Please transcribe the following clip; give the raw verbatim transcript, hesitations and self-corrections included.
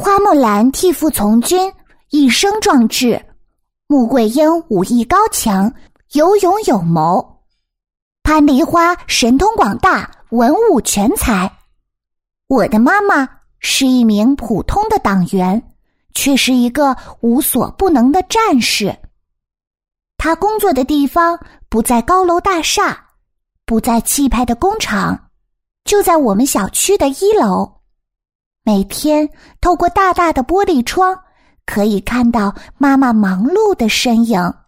花木兰替父从军，一生壮志；穆桂英武艺高强，有勇有谋；潘梨花神通广大，文武全才。我的妈妈是一名普通的党员，却是一个无所不能的战士。她工作的地方不在高楼大厦，不在气派的工厂，就在我们小区的一楼。每天透过大大的玻璃窗，可以看到妈妈忙碌的身影。